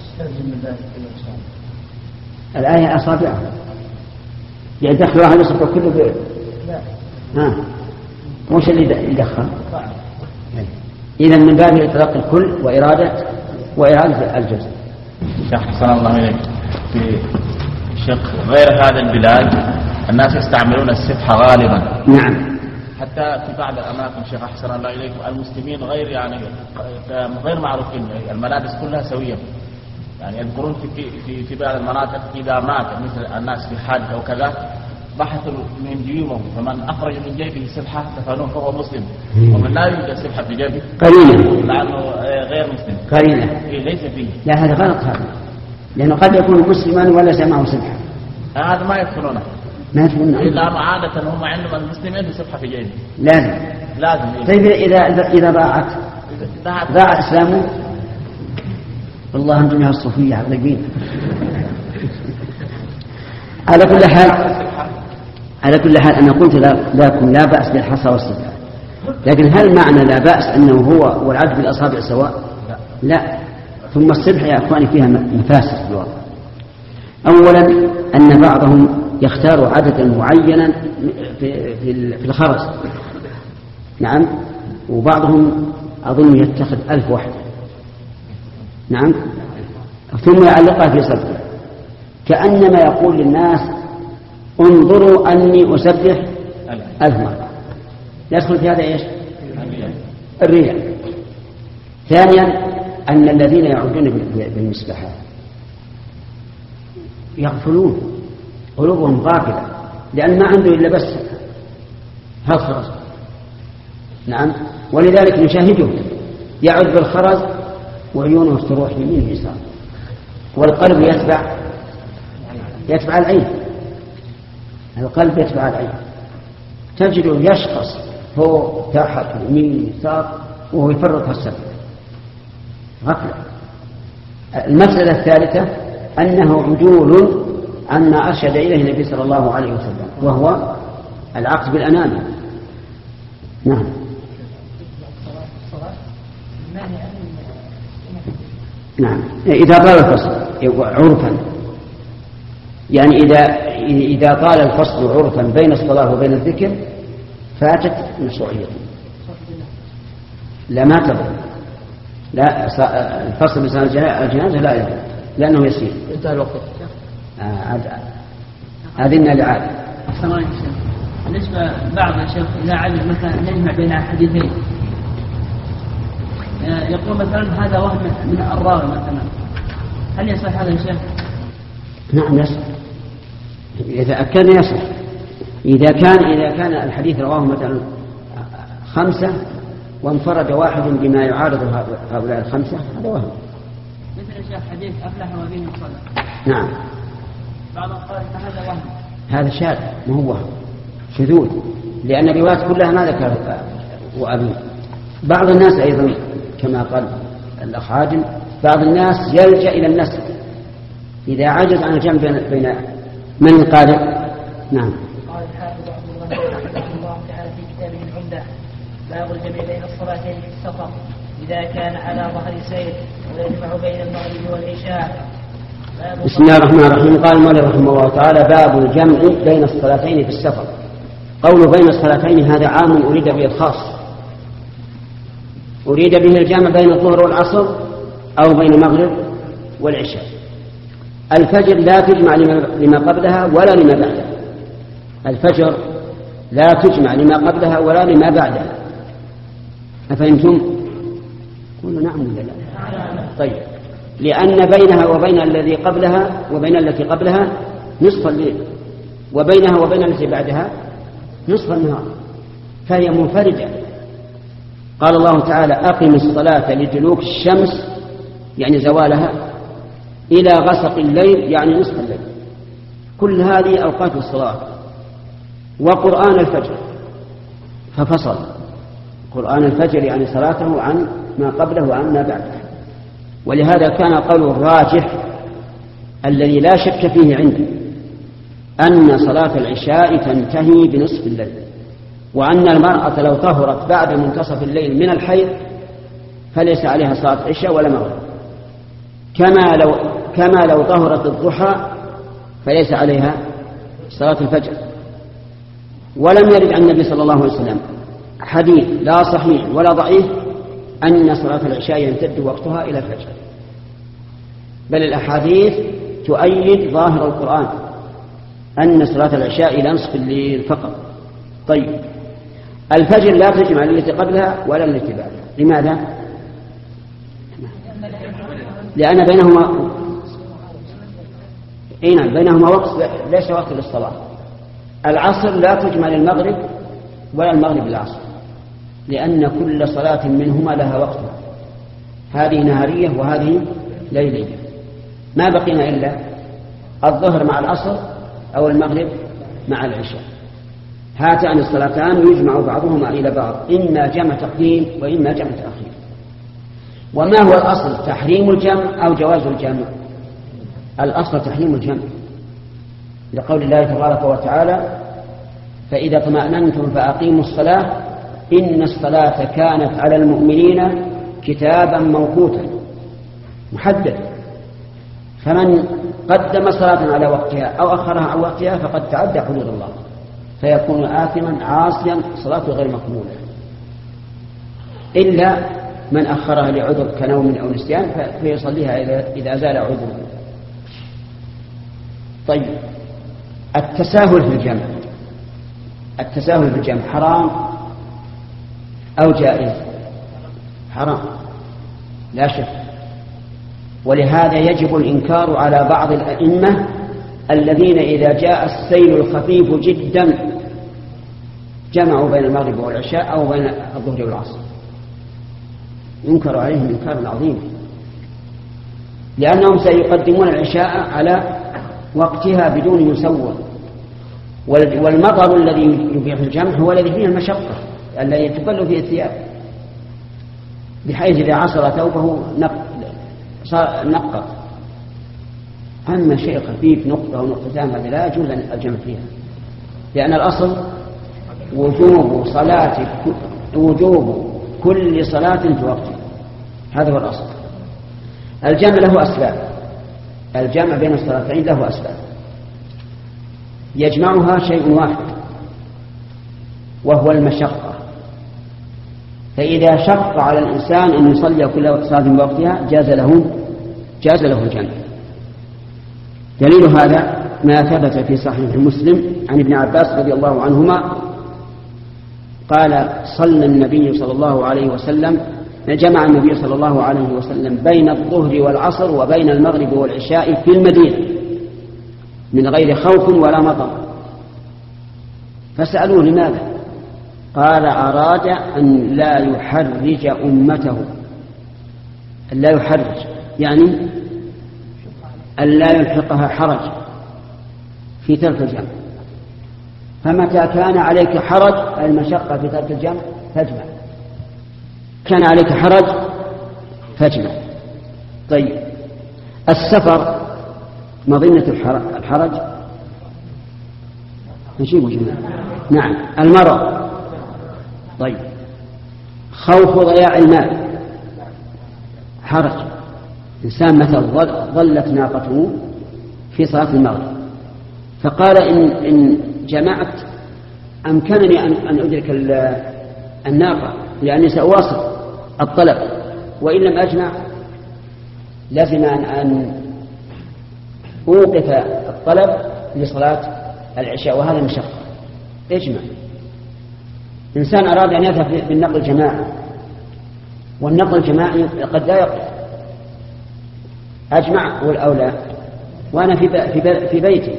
الآية أصابعهم يعني دخل واحد يصبع كله بيت. ها وش اللي يدخل؟ إذا من باب إطلاق الكل وإرادة وإرادة الجزء. شيخ حسن الله إليك، في شق غير هذا البلاد الناس يستعملون السبحة غالبا. نعم. حتى في بعض الأماكن شيخ أحسن الله إليكم المسلمين غير يعني غير معروفين، الملابس كلها سوية، يعني يذكرون في في في بعض المناطق إذا مات مثل الناس في حادث أو كذا بحثوا من جيوبهم، فمن أخرج من جيبه سبحة دفنوه فهو مسلم، ومن لا يوجد سبحة في جيبه قرينة لأنه غير مسلم. قرينة ليس فيه. لا هذا غلط، هذا لأنه قد يكون مسلما ولا سمعه سبحة. هذا ما يدخلونه. ما يدخلونه. إلا عادة هم عندهم المسلمين بسبحة في جيبه. لازم. لازم. طيب إذا إذا ضاعت ضاع إسلامه، والله أنتم يا الصوفية عظيمين. على كل حال على كل حال أنا قلت لكم لا بأس بالحصى والسبحة، لكن هل معنى لا بأس أنه هو والعد بالأصابع سواء؟ لا. لا. ثم السبحة يا أخواني فيها مفاسد في الوضع، أولا أن بعضهم يختار عددا معينا في في الخرز، نعم، وبعضهم أظن يتخذ ألف وحدة، نعم، ثم يعلقها في صدره كأنما يقول للناس انظروا أني أسبح ألف مرة. يدخل في هذا إيش؟ الرياء. ثانيا أن الذين يعودون بالمسبحات يغفلون، قلوبهم غافلة، لأن ما عنده إلا بس هالخرز، نعم، ولذلك نشاهده يعود بالخرز وعيونه تروح يمين يسار، والقلب يتبع يتبع العين، القلب يتبع العين، تجده يشخص فوق تحت يمين يسار وهو يفرط السبب غفلة. المسألة الثالثة أنه عدول عما أرشد إليه النبي صلى الله عليه وسلم، وهو العقد بالأنامل. نعم. نعم، إذا طال الفصل عرفا، يعني إذا إذا طال الفصل عرفا بين الصلاة وبين الذكر فاتت مشروعيته. لا ما تضر، لا الفصل بين الجنازة لا يضر لأنه يسير. انتهى الوقت. أذن لعاد. بالنسبة بعض الشيخ إذا علم مثلا يجمع بين حديثين، يقول مثلا هذا وهم من الراوي مثلا، هل يصح هذا الشيخ؟ نعم يصح، إذا كان يصح. إذا كان إذا كان الحديث رواه مثلا خمسة وانفرد واحد بما يعارض هؤلاء الخمسة، هذا وهم. مثل الشيخ حديث أفلح وبه الصلاة. نعم. بعضهم قال هذا وهم. هذا شاذ، ما هو وهم، شذوذ، لأن الروايات كلها ما ذكر وأبي. بعض الناس أيضا كما قال الأخ عادل، بعض الناس يلجأ إلى النسل إذا عجز عن الجمع بين من القارئ. نعم. قال الحافظ عبد الله رحمه الله تعالى في كتابه العمدة باب الجمع بين الصلاتين في السفر إذا كان على ظهر سير ولا يجمع بين المغرب والعشاء. بسم الله الرحمن الرحيم. قال المؤلف رحمه الله تعالى باب الجمع بين الصلاتين في السفر. قول بين الصلاتين هذا عام أريد به الخاص، أريد به الجمع بين الظهر والعصر أو بين المغرب والعشاء. الفجر لا تجمع لما قبلها ولا لما بعدها، الفجر لا تجمع لما قبلها ولا لما بعدها. أفهمتم؟ قولوا نعم ولا لا؟ طيب، لأن بينها وبين الذي قبلها وبين التي قبلها نصف الليل، وبينها وبين التي بعدها نصف النهار، فهي منفردة. قال الله تعالى أقم الصلاة لدلوك الشمس يعني زوالها إلى غسق الليل يعني نصف الليل. كل هذه أوقات الصلاة. وقرآن الفجر ففصل، قرآن الفجر يعني صلاته عن ما قبله وعن ما بعده. ولهذا كان قول الراجح الذي لا شك فيه عندي أن صلاة العشاء تنتهي بنصف الليل، وأن المرأة لو طهرت بعد منتصف الليل من الحيض فليس عليها صلاة عشاء ولا مغرب، كما لو كما لو طهرت الضحى فليس عليها صلاة الفجر. ولم يرد عن النبي صلى الله عليه وسلم حديث لا صحيح ولا ضعيف أن صلاة العشاء يمتد وقتها إلى الفجر، بل الأحاديث تؤيد ظاهر القرآن أن صلاة العشاء إلى نصف الليل فقط. طيب، الفجر لا تجمع التي قبلها ولا التي بعدها. لماذا؟ لأن بينهما إيه بينهما وقت ليس وقت للصلاة. العصر لا تجمع للمغرب ولا المغرب للعصر، لأن كل صلاة منهما لها وقتها، هذه نهارية وهذه ليلية. ما بقينا إلا الظهر مع العصر أو المغرب مع العشاء. هاتان الصلاتان يجمع بعضهما إلى بعض، إما جمع تقديم وإما جمع تأخير. وما هو الأصل، تحريم الجمع أو جواز الجمع؟ الأصل تحريم الجمع لقول الله تبارك وتعالى فإذا اطمأننتم فأقيموا الصلاة إن الصلاة كانت على المؤمنين كتابا موقوتا محدد. فمن قدم صلاة على وقتها أو أخرها عن وقتها فقد تعدى حدود الله، فيكون آثما عاصيا صلاته غير مقبولة، إلا من أخرها لعذر كنوم أو نسيان فيصليها إذا زال عذره. طيب، التساهل في الجمع، التساهل في الجمع حرام أو جائز؟ حرام لا شك، ولهذا يجب الإنكار على بعض الأئمة الذين إذا جاء السيل الخفيف جدا جمعوا بين المغرب والعشاء أو بين الظهر والعصر، ينكر عليهم إنكارا عظيما، لأنهم سيقدمون العشاء على وقتها بدون مسوى، والمطر الذي يبيح الجمع هو الذي فيه المشقة الذي تبل فيه الثياب، بحيث إذا عصر ثوبه نقط. أما شيء خفيف نقطة أو نقطتان هذه لا يجوز الجمع فيها، لأن الأصل وجوب صلاة وجوب كل صلاة في وقتها، هذا هو الأصل. الجمع له أسباب، الجمع بين الصلاتين له أسباب يجمعها شيء واحد وهو المشقة، فإذا شق على الإنسان أن يصلي كل صلاة بوقتها جاز له جاز له الجمع. دليل هذا ما ثبت في صحيح مسلم عن ابن عباس رضي الله عنهما قال: صلى النبي صلى الله عليه وسلم جمع النبي صلى الله عليه وسلم بين الظهر والعصر وبين المغرب والعشاء في المدينة من غير خوف ولا مطر، فسألوه لماذا؟ قال: أراد أن لا يحرج أمته، أن لا يحرج يعني أن لا يلحقها حرج في ترك الجمع، فمتى كان عليك حرج المشقة في ترك الجمع فاجمع، كان عليك حرج فاجمع. طيب، السفر مظنة الحرج نجيب جميعا. نعم، المرض. طيب، خوف ضياع المال حرج، إنسان مثلا ظلت ناقته في صلاة المغرب فقال إن, إن جمعت أمكنني أن أدرك الناقة لأني سأواصل الطلب، وإن لم أجمع لازم أن أوقف الطلب لصلاة العشاء، وهذا مشقة. اجمع. إنسان أراد أن يذهب بالنقل الجماعي والنقل الجماعي قد لا يقف، أجمع والأولى وأنا في في بيتي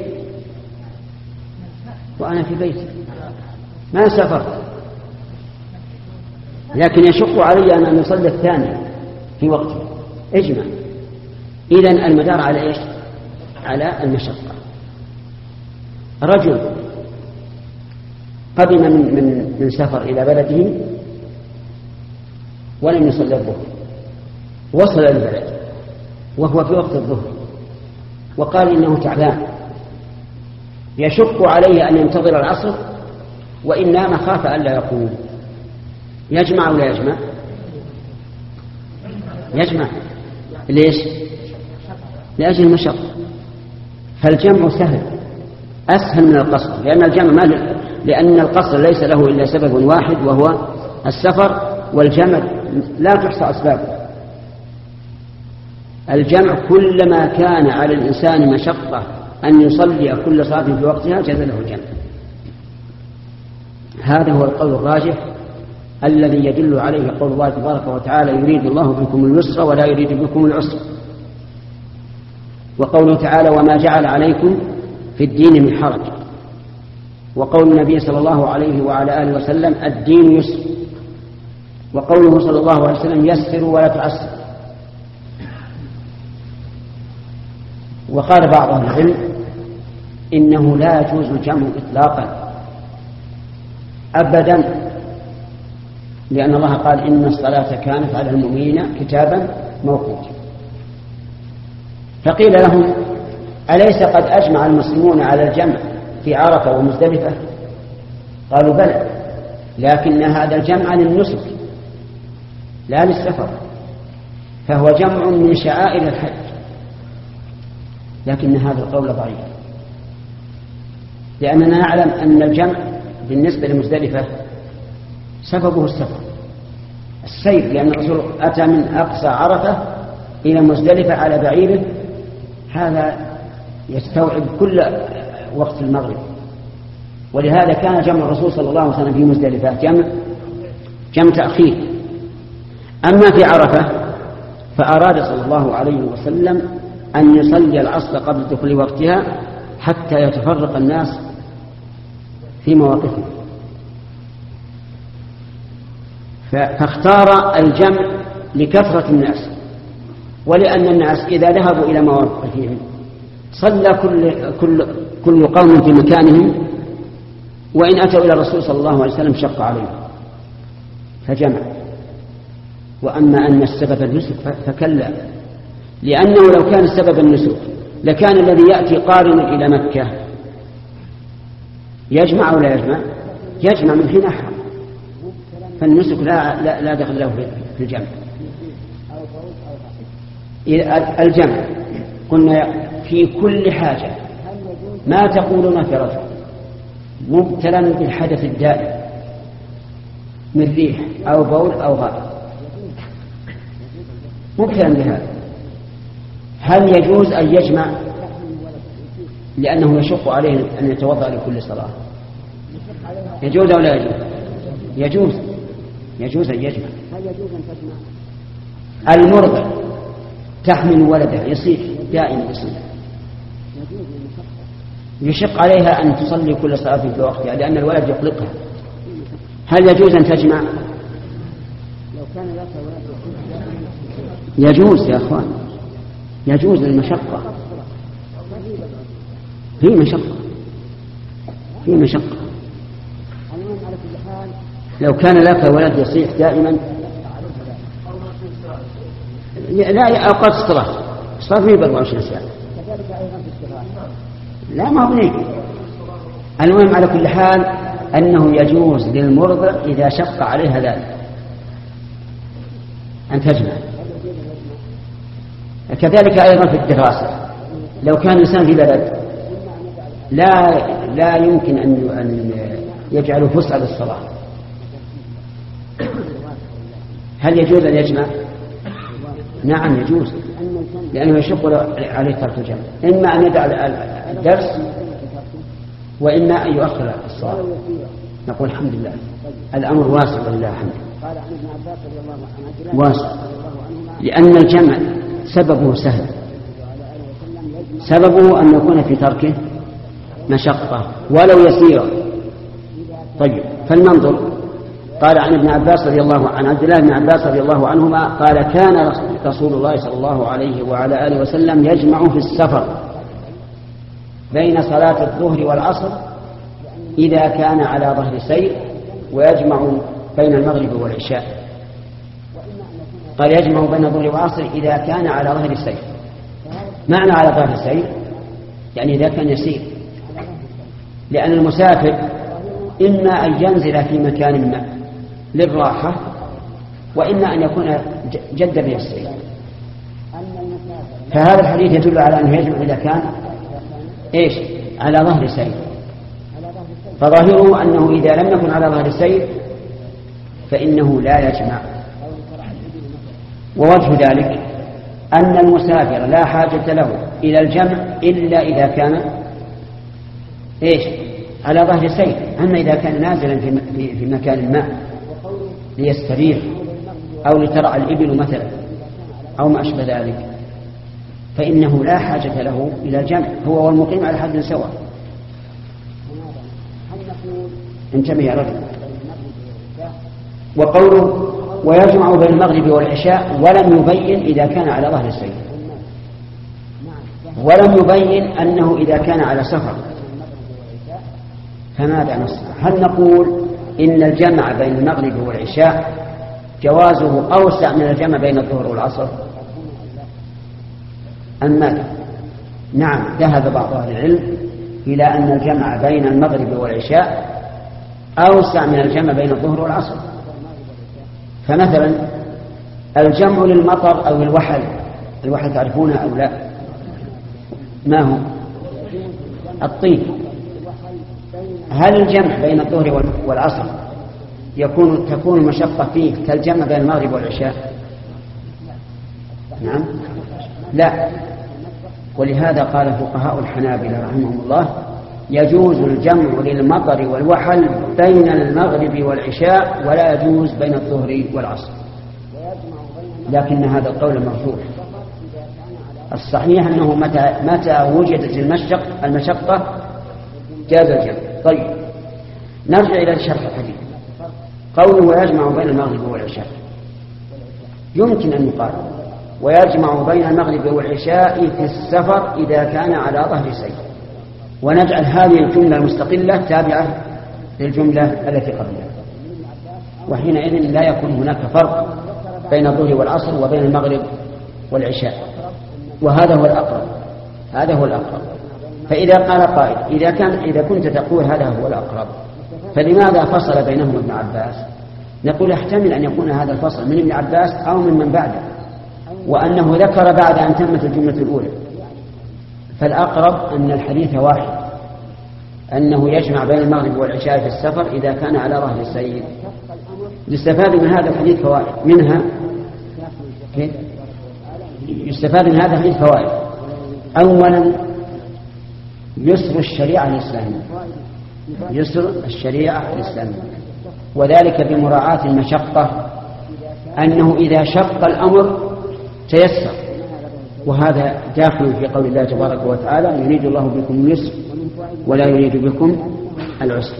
وأنا في بيتي ما سافرت، لكن يشق علي أن أصلي الثاني في وقته، اجمع. إذن المدار على إيش؟ على المشقة. رجل قدم من, من, من سفر إلى بلده ولم يصلي الظهر، وصل إلى البلد وهو في وقت الظهر وقال إنه تعبان يشق عليه أن ينتظر العصر، وإن نام خاف ألا يقوم، يجمع ولا يجمع؟ يجمع. ليش؟ لأجل المشقة. فالجمع سهل أسهل من القصر، لأن الجمع ما ل... لأن القصر ليس له إلا سبب واحد وهو السفر، والجمع لا تحصى أسبابه. الجمع كلما كان على الإنسان مشقة أن يصلي كل صلاة في وقتها جاز له الجمع. هذا هو القول الراجح الذي يدل عليه قول الله تبارك وتعالى: يريد الله بكم اليسر ولا يريد بكم العسر. وقوله تعالى: وما جعل عليكم في الدين من حرج. وقول النبي صلى الله عليه وعلى آله وسلم: الدين يسر. وقوله صلى الله عليه وسلم: يسروا ولا تعسروا. وقال بعض أهل العلم إنه لا يجوز الجمع إطلاقا أبدا، لأن الله قال: إن الصلاة كانت على المؤمنين كتابا موقوتا. فقيل لهم: أليس قد أجمع المسلمون على الجمع في عرفة ومزدلفة؟ قالوا: بلى، لكن هذا الجمع للنسك لا للسفر، فهو جمع من شعائر الحج. لكن هذا القول ضعيف، لأننا نعلم أن الجمع بالنسبة لمزدلفة سببه السفر السير، لأن الرسول أتى من أقصى عرفة إلى مزدلفة على بعيره، هذا يستوعب كل وقت المغرب، ولهذا كان جمع الرسول صلى الله عليه وسلم في مزدلفة جمع جمع تأخير. أما في عرفة فأراد صلى الله عليه وسلم أن يصلي العصر قبل دخول وقتها حتى يتفرق الناس في مواقفهم، فاختار الجمع لكثرة الناس، ولأن الناس إذا ذهبوا إلى مواقفهم صلى كل, كل, كل قوم في مكانهم، وإن أتوا إلى الرسول صلى الله عليه وسلم شق عليهم فجمع. وأما أن السبب النسك فكلا، لأنه لو كان السبب النسك لكان الذي يأتي قارنا إلى مكة يجمع ولا يجمع؟ يجمع من حين أحرم، فالنسك لا, لا, لا دخل له في الجمع. الجمع قلنا في كل حاجة، ما تقولون في رجل مبتلا بالحدث الدائم من ريح أو بول أو غائط مبتلا بهذا، هل يجوز أن يجمع لأنه يشق عليه أن يتوضأ لكل صلاة؟ يجوز أو لا يجوز؟ يجوز يجوز أن يجمع. المرضع تحمل ولده يصيح دائما يصيح، يشق عليها أن تصلي كل صلاة في وقتها لأن الولد يقلقها، هل يجوز أن تجمع؟ يجوز يا أخوان، يجوز للمشقة، في مشقة في مشقة لو كان لك ولد يصيح دائما لا أوقات الصلاة الصلاة فيه بأربع وعشرين ساعة، لا ما هو نيك. المهم على كل حال أنه يجوز للمرضع إذا شق عليها ذلك أن تجمع. كذلك أيضا في الدراسة، لو كان الإنسان في بلد لا لا يمكن أن يجعله فسحة للصلاة، هل يجوز أن يجمع؟ نعم يجوز، لأنه يشق عليه ترك الجمع، إما أن يدع الدرس وإما أن يؤخر الصلاة. نقول الحمد لله الأمر واسع ولله الحمد واسع، لأن الجمع سببه سهل، سببه أن يكون في تركه مشقة ولو يسيرة. طيب فلننظر، قال عن ابن عباس رضي الله عن عبد الله بن عباس رضي الله عنهما قال كان رسول الله صلى الله عليه وعلى آله وسلم يجمع في السفر بين صلاة الظهر والعصر إذا كان على ظهر سير، ويجمع بين المغرب والعشاء. قال يجمع بين الظهر والعصر إذا كان على ظهر سير. معنى على ظهر سير يعني إذا كان يسير، لأن المسافر إما أن ينزل في مكان ما للراحة، وإما أن يكون جد به السير. فهذا الحديث يدل على أنه يجمع إذا كان إيش على ظهر سير، فظاهره أنه إذا لم يكن على ظهر سير فإنه لا يجمع. ووجه ذلك أن المسافر لا حاجة له إلى الجمع إلا إذا كان إيش على ظهر سير. أما إذا كان نازلا في, في مكان ما ليستريح أو لترعى الإبل مثلا أو ما أشبه ذلك فإنه لا حاجة له إلى الجمع، هو والمقيم على حد سواء. انتبه يا رجل. وقوله ويجمع بين المغرب والعشاء ولم يبين إذا كان على ظهر السير، ولم يبين أنه إذا كان على سفر. فماذا نصنع؟ هل نقول إن الجمع بين المغرب والعشاء جوازه أوسع من الجمع بين الظهر والعصر أم ماذا؟ نعم، ذهب بعض أهل العلم إلى أن الجمع بين المغرب والعشاء أوسع من الجمع بين الظهر والعصر. فمثلا الجمع للمطر أو الوحل، الوحل تعرفونه أو لا؟ ما هو الطيب. هل الجمع بين الظهر والعصر يكون تكون المشقة فيه كالجمع بين المغرب والعشاء؟ نعم لا. ولهذا قال فقهاء الحنابلة رحمهم الله يجوز الجمع للمطر والوحل بين المغرب والعشاء ولا يجوز بين الظهر والعصر، لكن هذا القول مرجوح. الصحيح أنه متى, متى وجدت المشق المشقة جاز الجمع. طيب نرجع إلى شرح الحديث. قوله ويجمع بين المغرب والعشاء يمكن أن يقال ويجمع بين المغرب والعشاء في السفر إذا كان على ظهر سير، ونجعل هذه الجملة المستقلة تابعة للجملة التي قبلها، وحينئذ لا يكون هناك فرق بين الظهر والعصر وبين المغرب والعشاء، وهذا هو الأقرب. هذا هو الأقرب. فإذا قال قائل إذا كان إذا كنت تقول هذا هو الأقرب فلماذا فصل بينهم ابن عباس؟ نقول يحتمل أن يكون هذا الفصل من ابن عباس أو من من بعده، وأنه ذكر بعد أن تمت الجملة الأولى. فالأقرب أن الحديث واحد، أنه يجمع بين المغرب والعشاء في السفر إذا كان على ظهر السير. يستفاد من هذا الحديث فوائد، منها يستفاد من هذا الحديث فوائد. أولا يسر الشريعة الإسلامية، يسر الشريعة الإسلامية، وذلك بمراعاة المشقة، أنه إذا شق الأمر تيسر، وهذا داخل في قول الله تبارك وتعالى يريد الله بكم اليسر ولا يريد بكم العسر.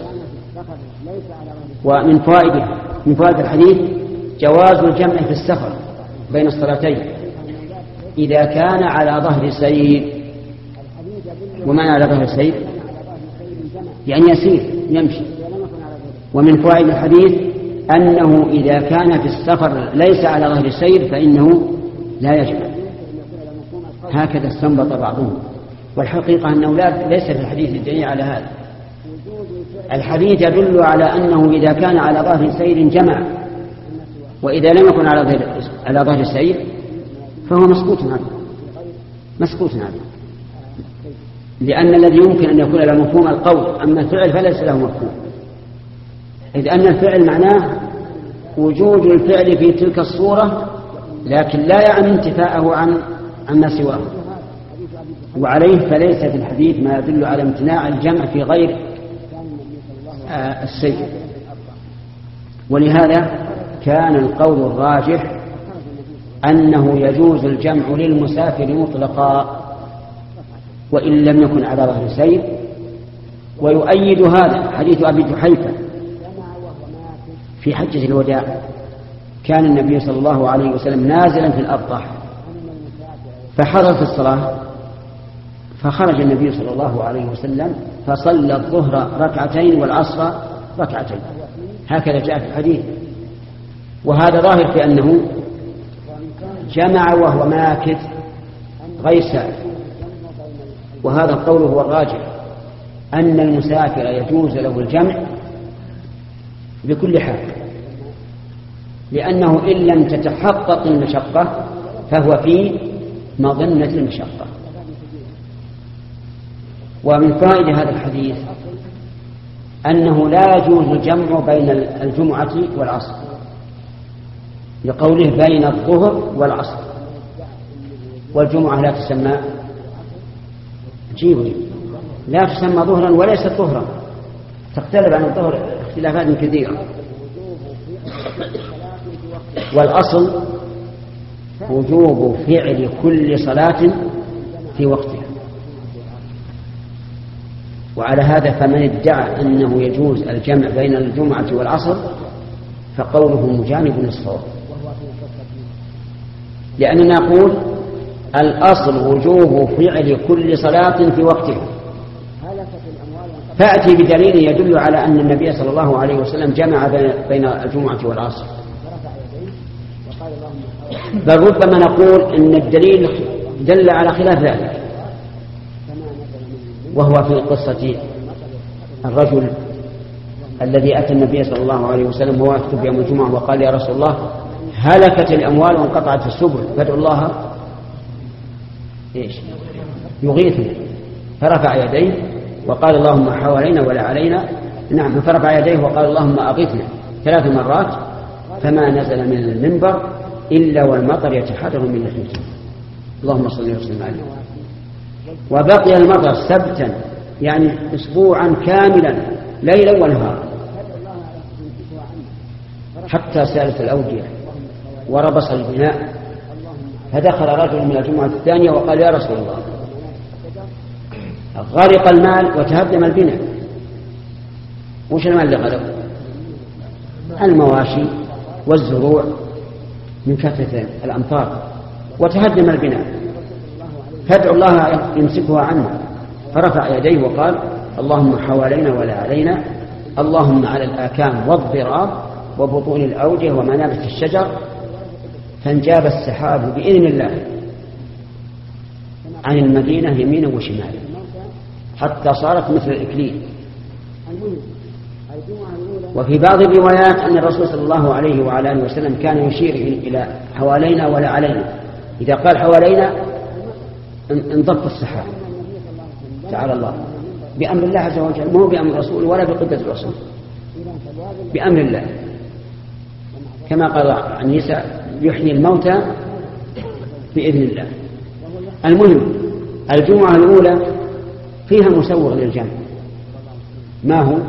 ومن فوائده من فوائد الحديث جواز الجمع في السفر بين الصلاتين إذا كان على ظهر سير. ومعنى على ظهر سير يعني يسير يمشي. ومن فوائد الحديث أنه إذا كان في السفر ليس على ظهر سير فإنه لا يجمع. هكذا استنبط بعضهم، والحقيقة أنه لا ليس في الحديث الدليل على هذا. الحديث يدل على أنه إذا كان على ظهر سير جمع، وإذا لم يكن على ظهر على ظهر سير فهو مسكوت عنه مسكوت عنه لأن الذي يمكن أن يكون له مفهوم القول، أما الفعل فليس له مفهوم، إذ أن الفعل معناه وجود الفعل في تلك الصورة، لكن لا يعني انتفاءه عن عما سواه. وعليه فليس في الحديث ما يدل على امتناع الجمع في غير آه السير. ولهذا كان القول الراجح أنه يجوز الجمع للمسافر مطلقا وإن لم يكن على ظهر سير. ويؤيد هذا حديث أبي جحيفة في حجة الوداع، كان النبي صلى الله عليه وسلم نازلا في الأبطح فحضرت الصلاة، فخرج النبي صلى الله عليه وسلم فصلى الظهر ركعتين والعصر ركعتين، هكذا جاء في الحديث. وهذا ظاهر في أنه جمع وهو ماكث غير سائر. وهذا القول هو الراجح، أن المسافر يجوز له الجمع بكل حال، لأنه إن لم تتحقق المشقة فهو في مظنة المشقة. ومن فائدة هذا الحديث أنه لا يجوز الجمع بين الجمعة والعصر، لقوله بين الظهر والعصر، والجمعة لا تسمى جيبه لا تسمى ظهرا وليست ظهرا، تختلف عن الظهر اختلافات كثيرة. والأصل وجوب فعل كل صلاة في وقتها. وعلى هذا فمن ادعى أنه يجوز الجمع بين الجمعة والعصر فقوله مجانب للصواب، لأننا نقول الأصل وجوب فعل كل صلاة في وقتها، فأتي بدليل يدل على أن النبي صلى الله عليه وسلم جمع بين الجمعة والعصر. بل ربما نقول إن الدليل دل على خلاف ذلك، وهو في قصة الرجل الذي أتى النبي صلى الله عليه وسلم وهو يخطب يوم الجمعة وقال يا رسول الله هلكت الأموال وانقطعت السبل فادعوا الله إيش يغيثنا، فرفع يديه وقال اللهم حوالينا ولا علينا. نعم، فرفع يديه وقال اللهم أغثنا ثلاث مرات، فما نزل من المنبر إلا والمطر يتحرر من لحيته. اللهم صل وسلم عليه. وبقي المطر سبتا يعني أسبوعا كاملا ليلا ونهارا، حتى سالت الأودية وربص البناء. فدخل رجل من الجمعة الثانية وقال يا رسول الله غرق المال وتهدم البناء. وش المال اللي غرق؟ المواشي والزروع من كثرة الأمطار، وتهدم البناء، فادعوا الله يمسكها عنا. فرفع يديه وقال اللهم حوالينا ولا علينا، اللهم على الآكام والضراب وبطون الأوجه ومنابت الشجر. فانجاب السحاب بإذن الله عن المدينة يمينا وشمالا حتى صارت مثل الإكليل. وفي بعض الروايات أن الرسول صلى الله عليه وعلى آله وسلم كان يشير إلى حوالينا ولا علينا. إذا قال حوالينا انضبط السحاب، تعالى الله، بأمر الله عز وجل، مو بأمر الرسول ولا بقدرة الرسول، بأمر الله، كما قال عن عيسى يحيي الموتى بإذن الله. المهم الجمعة الأولى فيها مسوغ للجمع. ما هو؟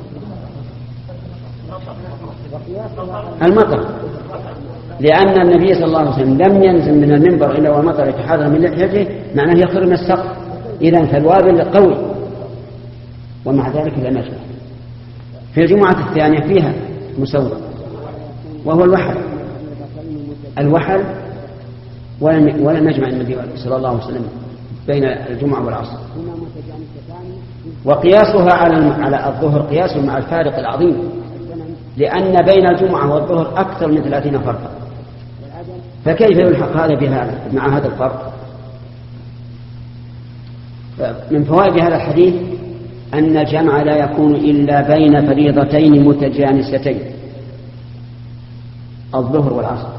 المطر، لأن النبي صلى الله عليه وسلم لم ينزل من المنبر إلا والمطر يتحرر من لحيته، معناه يخرج من السقف، إذن فالوابل قوي، ومع ذلك لم يجمع. في الجمعة الثانية فيها مسوغ وهو الوحل. الوحل ولم يجمع النبي صلى الله عليه وسلم بين الجمعة والعصر. وقياسها على الظهر قياس مع الفارق العظيم، لأن بين الجمعة والظهر أكثر من ثلاثين فرقا، فكيف يلحق هذا بهذا مع هذا الفرق؟ من فوائد هذا الحديث أن الجمع لا يكون إلا بين فريضتين متجانستين، الظهر والعصر،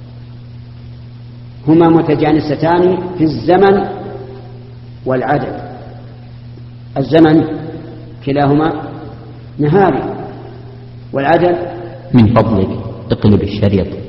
هما متجانستان في الزمن والعدد. الزمن كلاهما نهاري، والعدد من فضلك اقلب الشريط.